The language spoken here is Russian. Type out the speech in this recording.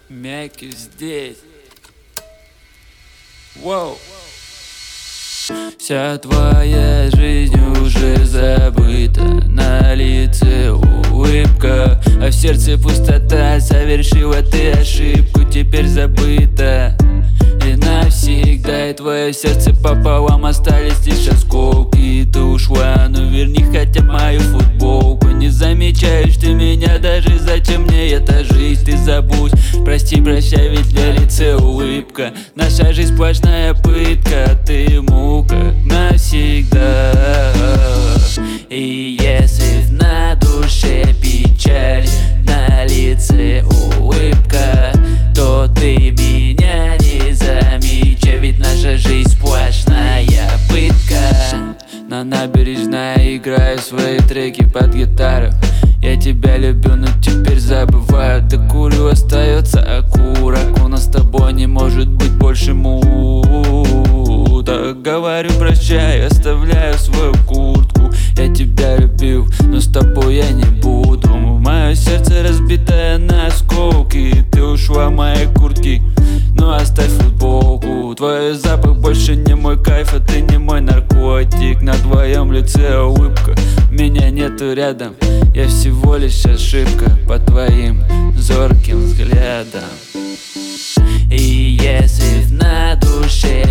Мяки здесь. Воу. Вся твоя жизнь уже забыта, на лице улыбка, а в сердце пустота. Совершила ты ошибку, теперь забыта и навсегда. И твое сердце пополам, остались лишь осколки. Ты ушла, но верни хотя бы мою футболку. Не замечаешь ты меня, даже зачем мне эта жизнь? Ты забудь, прости, прощай, ведь на лице улыбка. Наша жизнь сплошная пытка, ты мука навсегда. И если на душе печаль, на лице улыбка, то ты меня не замечай, ведь наша жизнь сплошная пытка. На набережной играю свои треки под гитару. Я тебя люблю, но теперь забываю. Да курю, остается окурок. У нас с тобой не может быть больше мута. Говорю прощай, оставляю свою куртку. Я тебя любил, но с тобой я не буду. Мое сердце разбитое на осколки. Ты ушла в мои куртки, но оставь футболку. Твой запах больше не мой кайф, а ты не мой наркотик. На твоем лице улыбка, меня нету рядом. Я всего лишь ошибка по твоим зорким взглядам. И если на душе